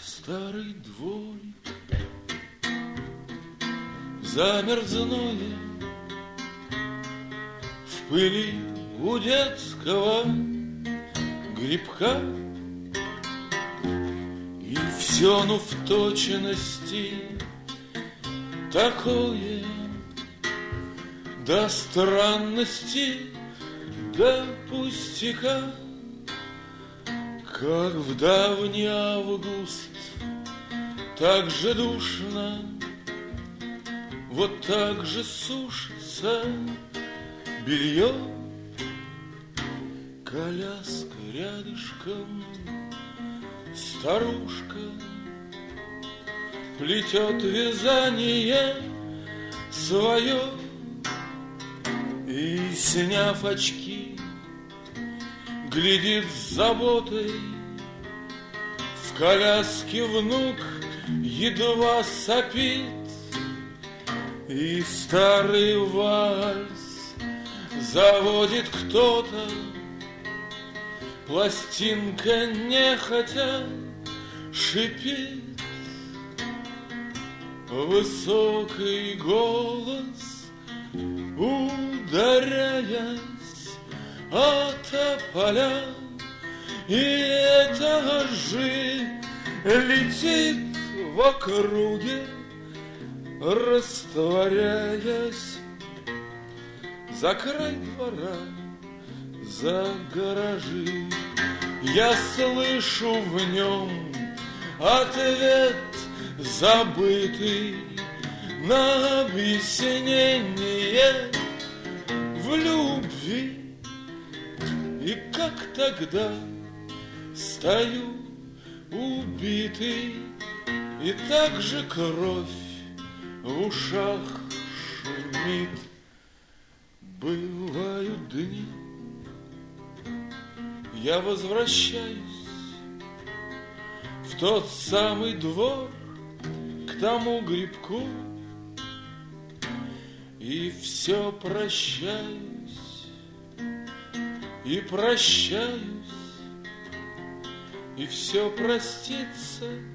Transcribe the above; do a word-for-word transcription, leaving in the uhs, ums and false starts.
Старый дворик замерзное в пыли у детского грибка. И все, ну, в точности такое, до странности, до пустяка, как в давний август, так же душно, вот так же сушится белье. Коляска рядышком, старушка плетет вязание свое. И, сняв очки, глядит с заботой. В коляске внук едва сопит, и старый вальс заводит кто-то. Пластинка нехотя шипит. Высокий голос, ударяясь о тополя, и этажи летит в округе, растворяясь за край двора, за гаражи. Я слышу в нем ответ забытый на объяснение в любви. И как тогда стою убитый, и так же кровь в ушах шумит. Бывают дни, я возвращаюсь в тот самый двор, к тому грибку, и все прощаюсь, и прощаюсь, и все простится